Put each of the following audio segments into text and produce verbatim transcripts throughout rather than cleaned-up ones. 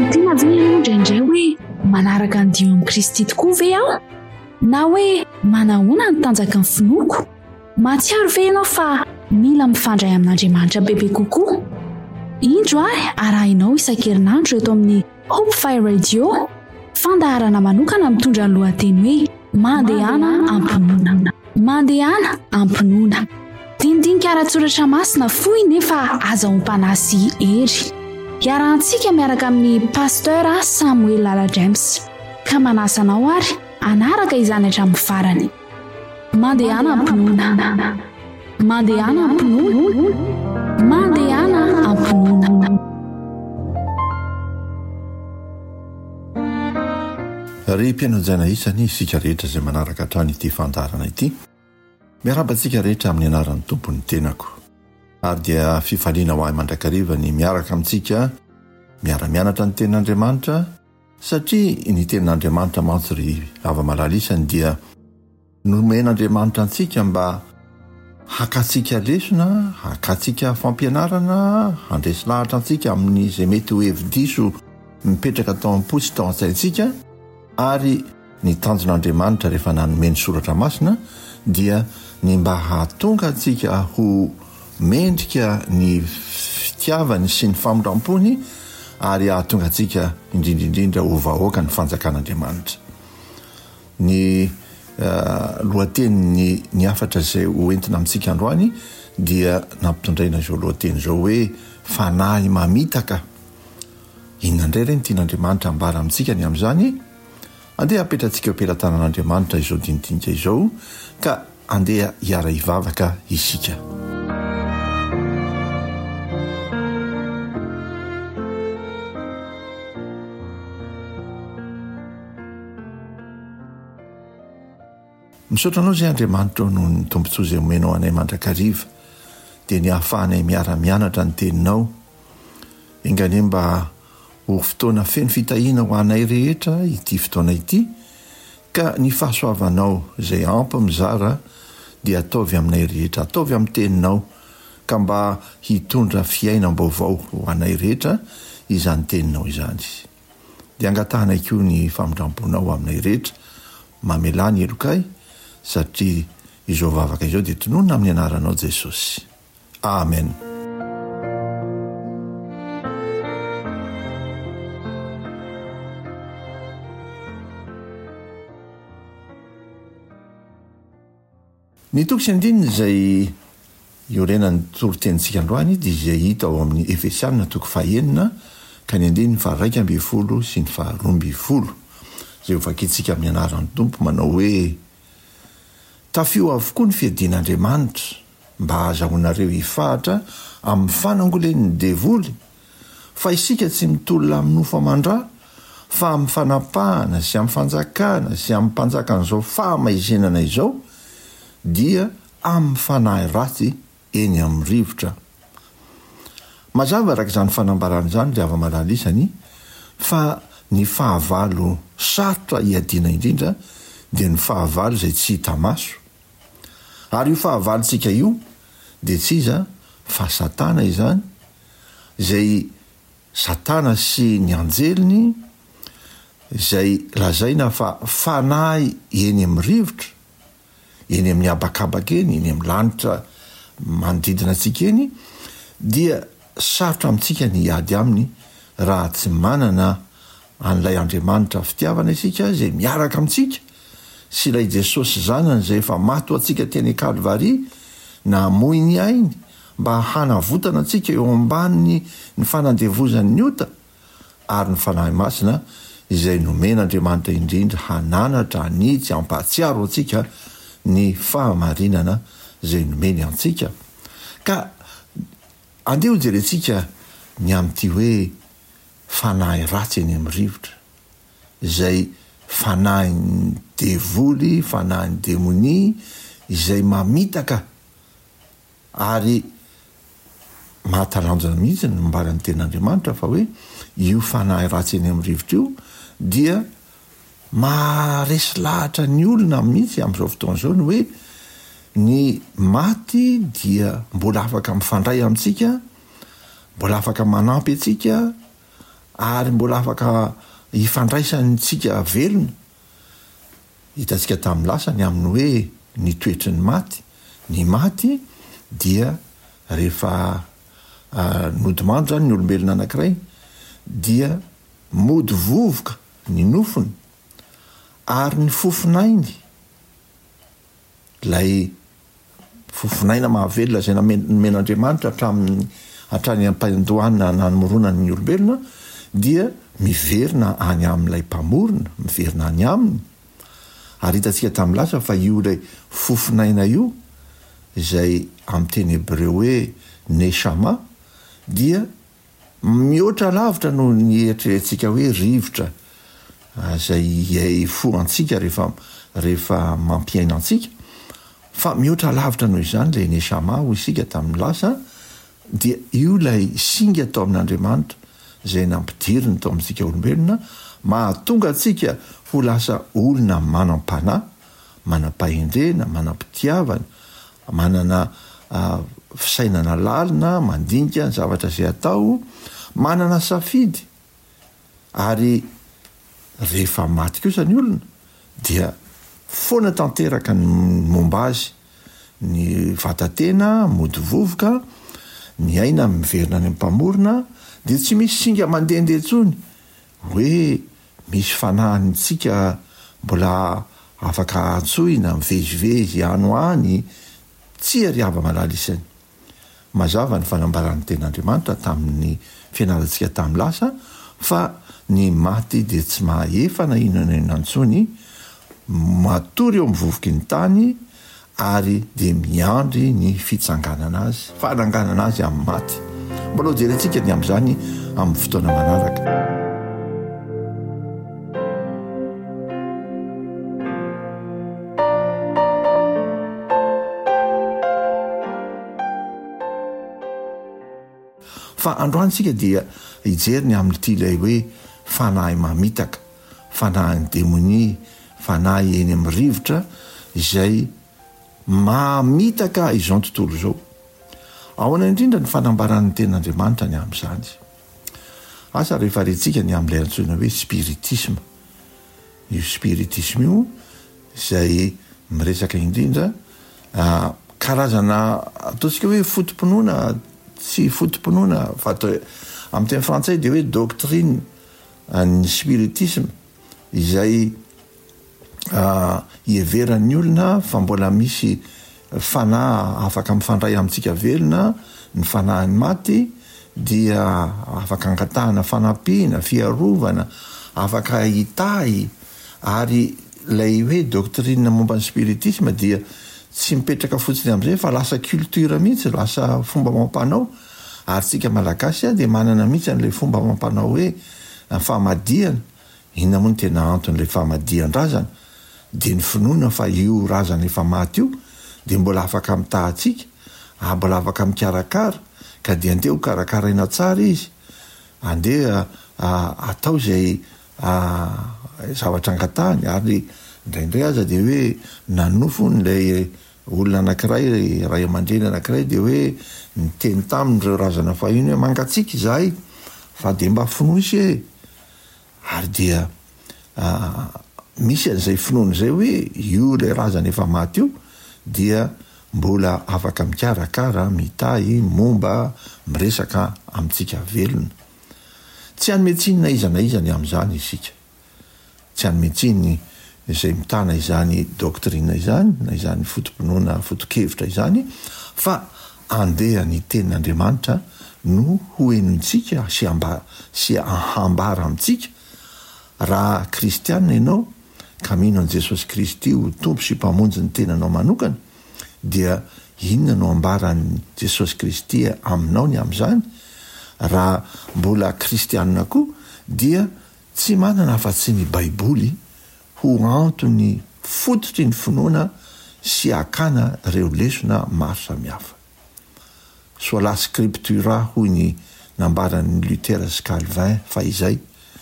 tiana ve ianao indraindray hoe manaraka ny dio amin'i Kristy tokoa ve aho na hoe manahoana ny tanjaka ny finoako? Matsiaro ve ianao fa mila mifandray amin'Andriamanitra bebe kokoa? Indro ahy arahinao isan-kerinandro eto amin'ny Hope Fire Radio, fandaharana manokana mitondra ny lohateny hoe mandehana ampinoana. Mandehana ampinoana. Dindinika ara-tsoratra masina fohy nefa azahoam-panasy hery. Iarahantsika miaraka amin'ny pasteur Samuel Lala James. Ka manasanao ary anaraka izany hatramin'ny farany. Mandehana ampinoana. Mandehana ampinoana. Mandehana ampinoana. Ry mpianonjaina isany isika rehetra izay manaraka hatrany ity fandarana ity, miarabantsika rehetra amin'ny anaran'ny tompony tenako, ary dia fifaliana ho ahy mandrakariva ny miaraka amintsika miara-mianatra ny tenin'Andriamanitra, satria ny tenin'Andriamanitra mantsy ry ava-malalisany dia nomen'Andriamanitra antsika mba hakatsika lesona, hakatsika fampianarana, handresy lahatra antsika amin'ny izay mety ho hevi-diso mipetraka tao am-posy tao an-tsaintsika. Ary ny tanjon'Andriamanitra rehefa nanomeny soratra masina dia ny mba hahatonga antsika ho mendrika ny fitiavany sy ny famondrampony, ary hahatonga antsika indrindraindrindra ho vahoaka ny fanjakan'Andriamanitra. Ny uh, lohateny ny afatra izay hoentina amintsika androany dia nampitondraina izao lohateny izao hoe fanahy mamitaka. Inona indray ireny tian'Andriamanitra ambara amintsika ny amin'izany? Andeha apetratsika am-pelantanan'Andriamanitra izao dinidinika izao, ka andeha hiara hivavaka isika. Misaotra anao izay Andriamanitra noho ny tombontsoa izay omenao anay mandrakariva, dia ny hahafahanay miara-mianatra ny teninao. Engany mba ho fotoana feno fitahiana ho anay rehetra ity fotoana ity, ka ny fahasoavanao izay ampy mizara dia ataovy aminay rehetra, ataovy amin'ny teninao, ka mba hitondra fiainam-baovao ho anay rehetra izany teninao izany. Dia angatahanay koa ny famondramponao aminay rehetra, mamelany elokay, satria izao vavaka izao dia tononona amin'ny anaranao Jesosy. Amen. Ny toko sy andininy izay iorenan'ny torotenitsika androany dia izay hita ao amin'ny Efesianina toko fahaenina ka ny andininy faha raika amby folo sy ny faha roa amby folo, izay hovakitsika amin'ny anaran'ny Tompo manao hoe: tafio avokoa ny fiadian'Andriamanitra mba azahoanareo hifahatra amin'ny fanangolen'ny devoly, fa isika tsy mitolona amin'ny nofamandrà, fa amin'ny fanapahana sy amin'ny fanjakana sy amin'ny mpanjakan'izao fahamaizenana izao, dia amin'ny fanahy ratsy eny amin'ny rivotra. Mazava araka izany fanambarana izany ry ava-malalisany fa ny fahavalo sarotra hiadiana indrindra dia ny fahavalo izay tsy hita maso. Ary io fahavalontsika io dia tsy iza fa Satana izany, izay Satana sy ny anjeliny, izay lazaina fa fanahy eny amin'ny rivotra, eny amin'ny abakabaka eny, eny amin'ny lanitra manodidina antsika eny, dia sarotra amintsika ny hiady aminy raha tsy manana an'ilay Andriamanitra fitiavana isika izay miaraka amintsika, sy ilay Jesosy zanany izay efa maty ho antsika teny Kalvari, namoy ny ainy mba hanavotana antsika eo ambaniny ny fanandevozan'ny ota, ary ny fanahy masina izay nomen'Andriamanitra indrindra hananatra, hanitsy, hampahatsiaro antsika ny fahamarinana izay nomeny antsika. Ka andeha ho jerentsika ny amin'ity hoe fanahy ratsy eny amin'ny rivotra, izay fanahin'ny devoly, fanahin'ny demonia, izay mamitaka ary mahatalanjona mihitsy ny mombaran'ny tenin'Andriamanitra fa hoe io fanahy ratsy eny amin'ny rivotra io dia maharesy lahatra ny olona mihitsy amin'izao fotoana izao, ny hoe ny maty dia mbola afaka mifandray amintsika, mbola afaka manampy antsika, ary mbola afaka hifandraisantsika velona. Hitantsika tamin'ny lasany amin'ny hoe ny toetry ny maty. Ny maty dia rehefa nodimandro zany ny olombelona anankiray dia mody vovoka ny nofony ary ny fofinainy, lay fofinaina mahavelona zay namen'Andriamanitra hatramin'ny hatrany am-pandohanina na nymoronana ny olombelona dia miverina any amin'ilay mpamorona, miverina any aminy. Ary hitantsika tamin'ny lasa fa io lay fofinaina io izay amin'ny teny hebreo hoe neshama dia mihoatra lavitra no ny eritreretintsika hoe rivotra zay fo antsika rehefa rehefa mampiaina antsika, fa mihoatra lavitra noho izany lay neshama ho isika tamin'ny lasa dia io lay singa atao amin'Andriamanitra zay nampidiriny tao amintsika olombelona, mahatonga antsika ho lasa olona manam-panahy, manam-pahendrena, manam-pitiavana, manana uh, fisainana lalina, mandinika ny zavatra zay atao, manana safidy. Ary rehefa maty kosa ny olona dia foana tanteraka ny momba azy, ny vatatena mody vovoka, ny aina miverina any am-pamorona, dia tsy misy singa mandehandeha intsony hoe misy fanahyntsika mbola afaka antsoina mivezivezy ano any, tsy ariava malala isany. Mazava ny fanambaran'ny ten'Andriamanitra tamin'ny fianarantsika tamin'ny lasa fa ny maty dia tsy mahefana inona inona intsony, matory eo mivovoky ny tany ary dia miandry ny fitsanganana azy, fananganana azy amin'ny maty. Mbola jerentsika ny amin'izany amin'ny fotoana manaraka. Fa androantsika dia hijeriny amin'ity ilay hoe fanahy mamitaka, fanahy ny demonia, fanahy eny amin'ny rivotra izay mamitaka izao tontolo izao. Ahoana indrindra ny fanambaran'ny ten'Andriamanitra ny amin'izany. Asa rehefa retsika ny amin'ilay antsoina hoe spiritisme. Io spiritisme io izay miresaka indrindra uh, karazana ataontsika hoe fotom-pinoana, tsy fotom-pinoana fa atao amin'ny teny frantsay dia hoe doctrine ny spiritisme izay uh, hieveran'ny olona fa mbola misy fanahy afaka mifandray amintsika velona, ny fanahin'ny maty dia afaka angatahana fanampiana, fiarovana, afaka hitahy. Ary lay hoe doctrine momba ny spiritisme dia tsy mipetraka fotsiny amin'izay fa lasa culture mihitsy, lasa fomba mampanao. Ary tsika malagasy dia manana mihitsy an'ilay fomba mampanao hoe famadihana. Inona moa ny tena anton'ilay famadihan-drazana? Dia ny finoana fa io razana efa maty io dia mbola afaka mitahatsika, ah, mbola afaka mikarakara, ka dia andeha ho karakaraina tsara izy, andeha ah, atao izay ah, zavatra angatahany. Ary indraindray aza dia hoe nanofo n'ilay olona anankiray, ray aman-dreny anankiray dia hoe niteny tamin'ireo razana fahiny hoe mangatsiaka izahay fa dia mba finoisy e. Ary dia ah, misy an'izay finoana izay hoe io ilay razana efa maty io dia mbola afaka mikarakara, mitahy, momba, miresaka amintsika velona. Tsy hanome tsiny na iza na iza ny amin'izany isika. Tsy hanome tsiny izay mitana izany doctrine izany, na izany fotom-pinoana, foto-kevitra izany, fa andeha ny tenin'Andriamanitra no hoenontsika sy amba sy ahambara amintsika. Raha kristianina ianao ka mino an' Jesosy Kristy ho tompo sy mpamonjy ny tenanao manokana, dia inona no ambaran'i Jesosy Kristy aminao ny amin'izany? Raha mbola kristianina koa dia tsy manana afa-tsy ny baiboly ho antony fototry ny finoana sy akana ireo lesona maro samihafa. Sola scriptura hoy ny nambaran'ny Lutera sy Calvin fa izay.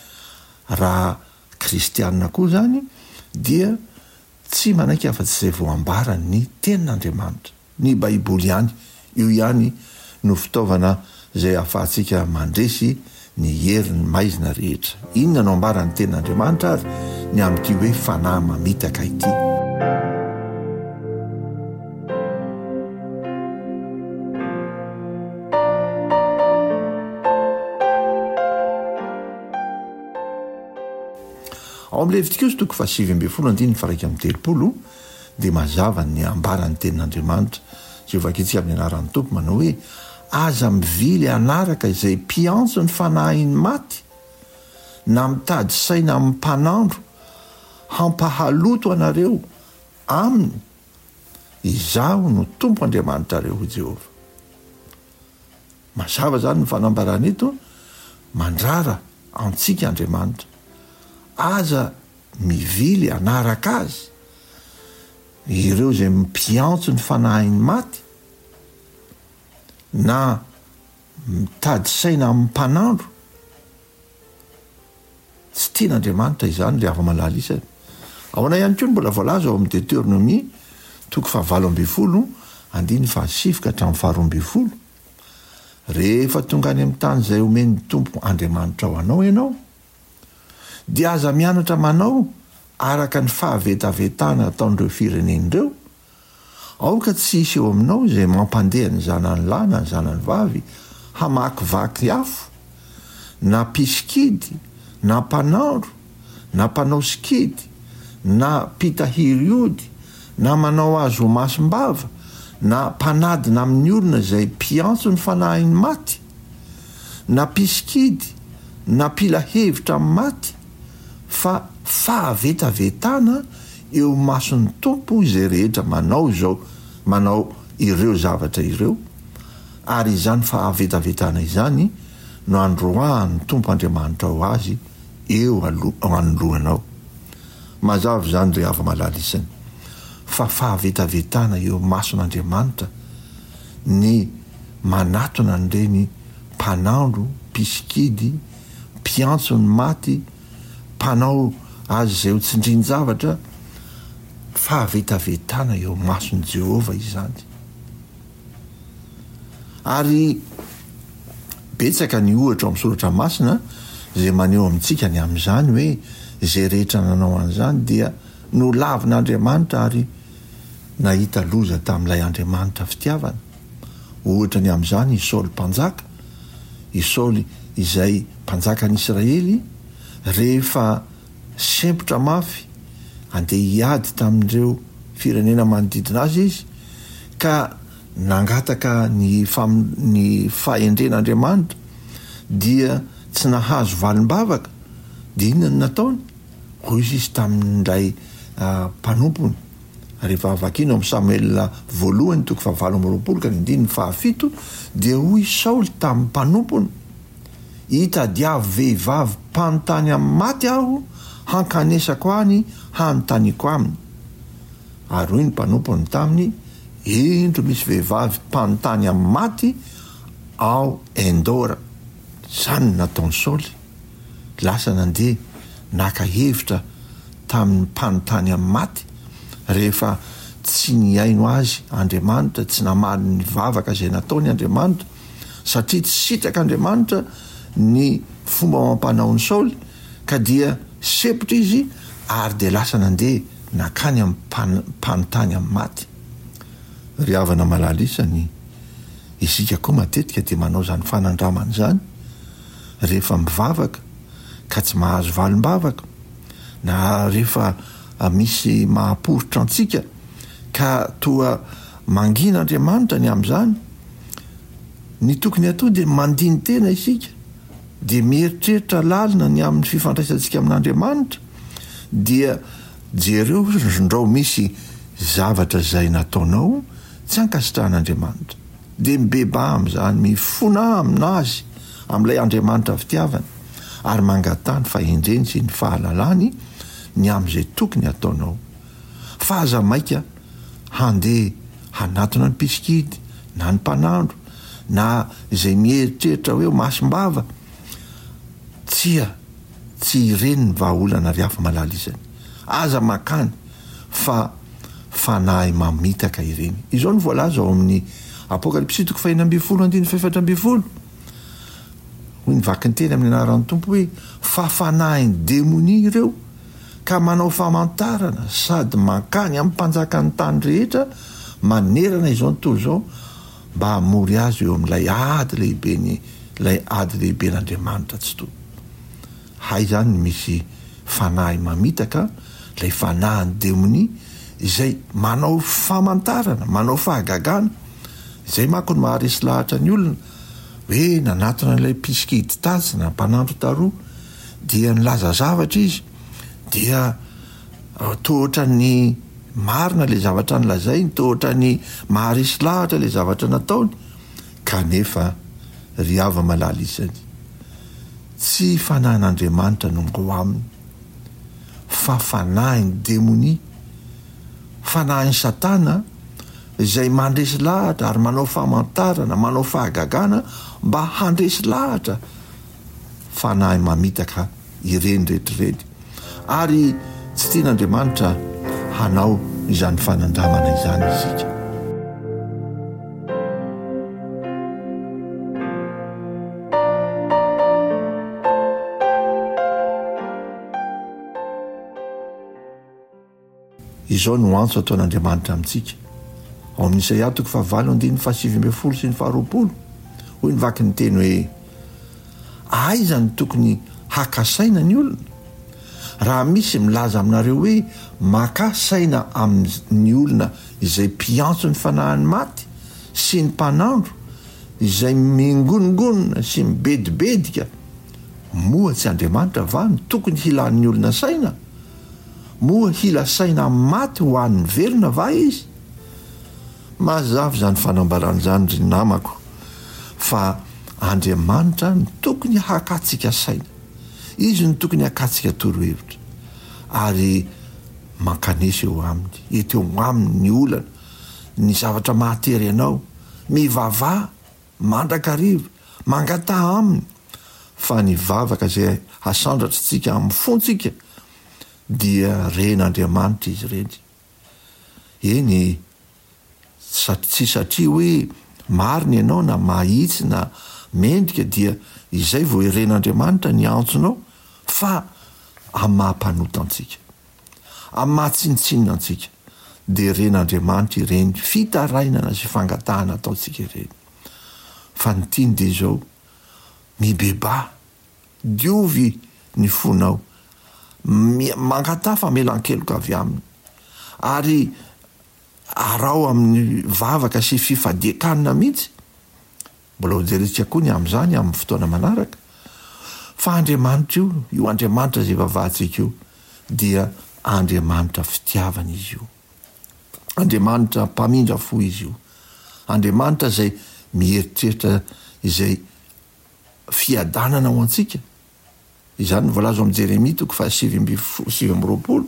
Raha kristianina koa zany dia tsy manaiky afa-tsy izay voambarany ny tenin'Andriamanitra, ny baiboly ihany. Io ihany no fitaovana izay ahafahantsika mandresy ny herin'ny maizina rehetra. Inona no ambaran'ny ten'Andriamanitra ary ny amin'ity hoe fanahy mamitaka ity. ao amin'y Levitikosy toko fa sivy amby folo andiny faraika amin'ny telopolo dia mazava ny ambaran'ny tenin'Andriamanitra Jehovah-kitsika amin'ny anaran'ny tompo manao hoe aza mivily anaraka izay mpiantso ny fanahiny maty na mitady saina amin'ny mpanandro hampahaloto anareo aminy izaho no tompo Andriamanitra reo ho Jehovah. Mazava zany ny fanambarana eto mandrara antsika Andriamanitra aza mivily anaraka azy ireo izay mpiantso ny fanahiny maty na mitady saina amin'ny mpanandro. Tsy tian'Andriamanitra izany le ava-malala isany. Ahoana ihany koa mbola voalaza ao amin'ny Deutéronomie toko fahavalo amby folo andiny fahasivy ka hatramin'ny faharoa amby folo. Rehefa tonga any amin'ny tany izay omeny tompo Andriamanitra ho anao ianao dia aza mianatra manao araka ny fahavetavetana ataon'ireo firenen'ireo. Aoka tsy hisy eo aminao izay mampandeha ny zanany lahy na ny zanany vavy hamakivaky afo na mpiskidy na mpanandro na mpanao skidy na mpitahiry ody na manao azo masom-bava na mpanadina amin'ny olona izay mpiantso ny fanahiny maty na mpiskidy na mpila hevitra amin'ny maty fa fahavetavetana eo mason'ny tompo izay rehetra manao izao manao ireo zavatra ireo ary izany fahavetavetana izany no androahan'ny tompo Andriamanitra ho azy eo anoloanao. Mazava zany re ava-malala isany fa fahavetavetana eo mason'Andriamanitra ny manatona an'ireny mpanandro, mpiskidy, mpiantso ny maty, mpanao azy izay ho tsindriany zavatra. Fahavetavetana eo mason'i Jehovah izany. Ary betsaka ny ohatra amin'ny soratra masina izay maneho amintsika ny amin'izany hoe izay rehetra nanao an'izany dia no lavin'Andriamanitra ary nahita loza tamin'ilay Andriamanitra fitiavana. Ohatra ny amin'izany i Saoly mpanjaka, i Saoly izay mpanjakan'Israely rehefa sempotra mafy andeha hiady tamin'ireo firenena manodidina azy izy ka nangataka ny, fam- ny fahendren'Andriamanitra dia tsy nahazo valim-bavaka dia inona ny nataony? Hoy izy izy tamin'ilay uh, mpanompony rehefa vakino amin'ny Samuel voalohany toko fahavalo amby roapolo ka nindiny fahafito dia hoy Saoly tamin'ny mpanompony hitadiavo vehivavy mpanontany amin'ny maty aho hankanesako any hanontaniako aminy. Ary hoy ny mpanompony taminy indro misy vehivavy mpanontany amin'ny maty ao Endora. Zany nataony Saoly lasa nandeha naka hevitra tamin'ny mpanontany amin'ny maty rehefa tsy niaino azy Andriamanitra, tsy namaly ny vavaka izay nataony Andriamanitra satria tsy sitraka Andriamanitra ny fomba mampanao ny Saoly ka dia sepotra izy ary dia lasa nandeha nakany amin'ny mpanontany amin'ny maty. Ry havana malala isany isika koa matetika dia manao zany fanandramana zany rehefa mivavaka ka tsy mahazo valim-bavaka na rehefa misy mahaporotra antsika ka toa mangin'Andriamanitra ny amin'izany ny tokony atao dia mandiny tena isika dia mieritreritra lalina ny amin'ny fifandraisantsika amin'Andriamanitra dia jereo ndrao misy zavatra izay nataonao tsy ankasitrahan'Andriamanitra dia mibeba amin'izany mifona aminazy amin'ilay Andriamanitra fitiavana ary mangatany fahendreny sy ny fahalalany ny amin'izay tokony ataonao. Fa aza maika handeha hanatona ny mpiskidy na ny mpanandro na izay mieritreritra hoe masom-bava tsia tsy ireny ny vahaolana ry afa-malala izany. Aza makany fa fanahy mamitaka ireny. Izao ny voalaza ao amin'ny Apokalipsy toko faha enina amby folo andiny faefatra amby folo. hoy nivaky ny teny amin'ny anaran'ny tompo hoe fafanahyny demonia ireo ka manao famantarana sady mankany amin'ny mpanjaka ny tany rehetra manerana izao nytontolo izao mba hamory azy eo amin'ilay ady lehibe ny ilay ady lehibe n'Andriamanitra tsy toy. Hay zany ny misy fanahy mamitaka ilay fanahiny demonia izay manao famantarana, manao fahagagana izay manko no maharesy lahatra ny olona hoe nanatona ilay mpiskidy tasy na mpanandro taroa dia nilaza zavatra izy dia tohatra ny marina le zavatra nylazay, tohatra ny maharesy lahatra le zavatra nataony kanefa ry ava malala isany tsy fanahin'Andriamanitra no ngo aminy fa fanahiny demonia, fanahiny satana izay mandresy lahatra ary manao famantarana, manao fahagagana mba handresy lahatra fanahy mamitaka ireny rehetrareny ary tsy tian'Andriamanitra hanao izany fanandramana izany isika. Izao no antso ataon'Andriamanitra amintsika ao amin'ny Isaia toko fahavalo andiny fahasivy ambin'ny folo sy ny faharoapolo hoy nivaky ny teny hoe aiza ny tokony hakasaina ny olona raha misy milaza aminareo hoe makasaina amin'ny olona izay mpiantso ny fanahiny maty sy ny mpanandro izay mingonongonona sy mibedibedika moa tsy Andriamanitra va ny tokony hilan'ny olona saina moa hila saina maty ho an'ny velona va izy. Mazava zany fanambaran'izany ry namako fa Andriamanitra ny tokony hakatsika saina, izy ny tokony hakatsika torohevitra ary mankanesy eo aminy eto eo aminy ny olana ny zavatra mahatery anao mivavah mandrakariva mangataha aminy fa ny vavaka izay hasandratra tsika amin'ny fontsika dia ren'Andriamanitra izy ireny. Eny tsy satria hoe marina ianao na mahitsy na mendrika dia izay vo ren'Andriamanitra ny antsonao fa amin'ny mahampanota antsika, amin'ny mahatsinitsinina antsika dia ren'Andriamanitra ireny fitarainana sy fangatahana ataontsika ireny. Fa ny tiany dia izao mibeba diovy ny fonao mangataha famelan-keloka avy aminy ary arao amin'ny vavaka sy fifadiakanina mihitsy. Mbola hojerentsika koa ny amin'izany amin'ny fotoana manaraka fa Andriamanitra io, io Andriamanitra izay vavahantsika io dia Andriamanitra fitiavana izy io, Andriamanitra mpamindra fo izy io, Andriamanitra izay mieritreritra izay fiadanana ho antsika. Izany voalaza amin'ny Jeremia toko fahasivy amby sivy amby roapolo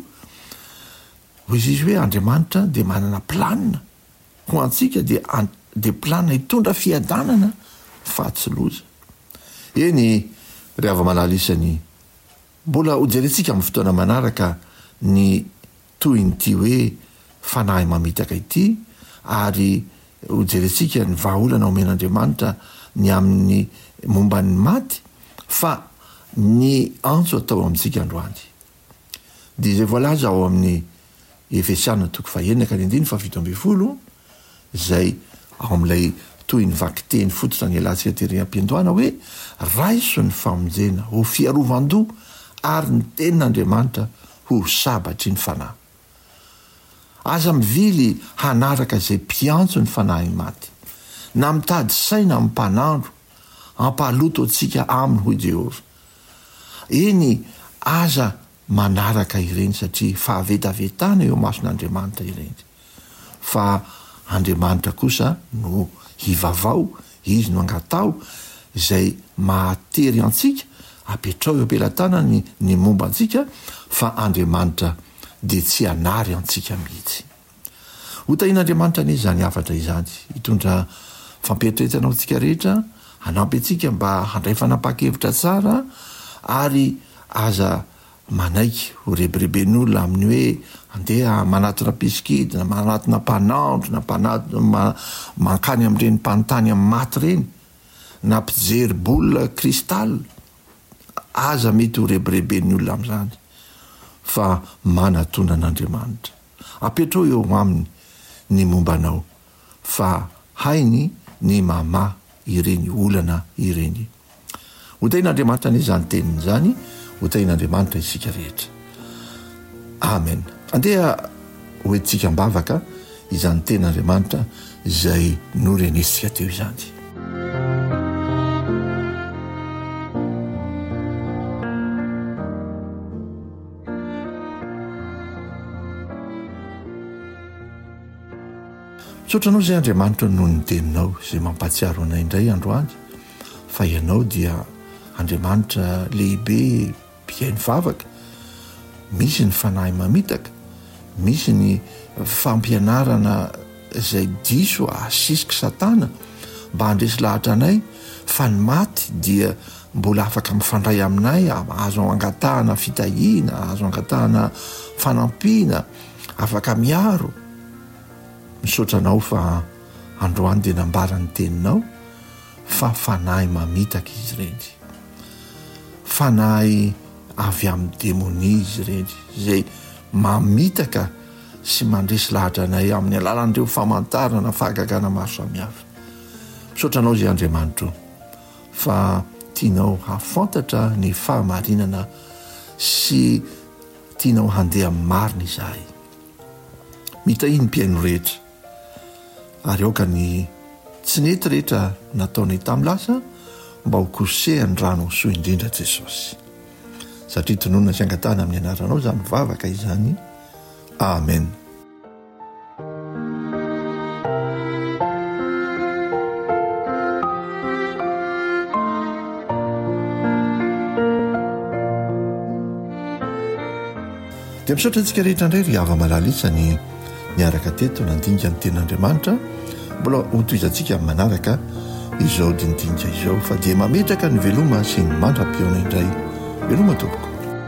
hoy izy hoe Andriamanitra dia manana planina ho antsika dia dia planina hitondra fiadanana fa tsy loza. Eny ry ava-malala isany mbola hojerentsika amin'ny fotoana manaraka ny toy nyity hoe fanahy mamitaka ity ary hojerentsika ny vahaolana omen'Andriamanitra ny amin'ny momba ny maty fa ny antso atao amintsika androany. Dia izay voalaza ao amin'ny Efesiana toko fahaenina ka ny andiny fafito ambin'ny folo izay ao amin'ilay toy ny vakiteny fototra ny alantsika tery am-piandohana hoe raiso ny famonjena ho fiarovan-doha ary ny tenin'Andriamanitra ho sabatry ny fanahy. Aza mivily hanaraka izay mpiantso ny fanahy maty na mitady saina amin'ny mpanandro ampahaloto antsika aminy hoy Jehovah. Eny aza manaraka ireny satria fahavetavetana eo mason'Andriamanitra ireny. Fa Andriamanitra kosa no hivavao, izy no angatao izay mahatery antsika apetrao eo ampelantanana ny, ny momba antsika fa Andriamanitra dia tsy hanary antsika mihitsy. Hotahin'Andriamanitra anie izany afatra izany hitondra fampietretana antsika rehetra, hanampy antsika mba handray fanapakevitra tsara ary aza manaiky ho rebereben'olona amin'ny hoe andeha manatona piskidy na manatona mpanandro na mpanatona ma, mankany amin'ireny mpanontany amin'ny maty ireny nampijery-bolona kristal aza mety ho rebireben'ny olona amin'izany fa manatona an'Andriamanitra apetrao eo aminy ny mombanao fa hainy ny mama ireny olana ireny. Hotain'Andriamanitra ny izany teniny izany, hotain'Andriamanitra isika rehetra. Amen. Andeha hoentsika mbavaka izany ten'Andriamanitra izay norenesika teo izany. Misaotranao izay Andriamanitra noho ny teninao izay mampatsiaro anay indray androany fa ianao dia Andriamanitra lehibe mpiainy vavaka, misy ny fanahy mamitaka, misy ny fampianarana izay diso asisiky satana mba handresy lahatra anay fa ny maty dia mbola afaka mifandray aminay, azo angatahana fitahiana, azo angatahana fanampiana, afaka miaro. Misaotranao fa androany dia nambarany teninao fa fanahy mamitaka izy ireny, fanahy avy amin'ny demonia izy ireny izay mamitaka sy mandresy lahatra anay amin'ny alalan'ireo famantarana fahagagana maro samihafa. Misaotranao izay Andriamanitra fa tianao hafantatra ny fahamarinana sy tianao handeha marina izahay. Mitahiny mpiaino rehetra ary aoka ny tsy nety rehetra nataonay tamin'ny lasa mba ho kosehany rano soa indrindra Jesosy. Satria tononona sy angatahana amin'ny anaranao izany vavaka izany. Amen. Dia misaotra antsika rehetra indray ry hava malalisy ny niaraka teto nandinika ny ten'Andriamanitra. Mbola hotoizantsika amin'ny manaraka izao dindinika izao fa dia mametraka ny veloma sy ny mandra-piona indray. Veloma tompoko.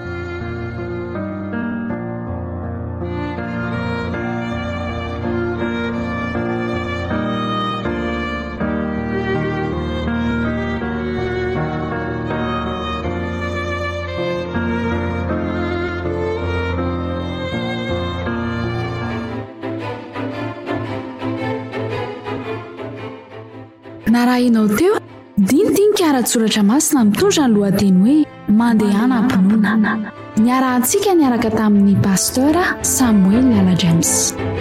Narahinao teo dindinika ara-tsoratra masina mitondra ny lohateny hoe mandehanam-pinoana. Niarahantsika niaraka tamin'ny pasteur Samuel Lala James.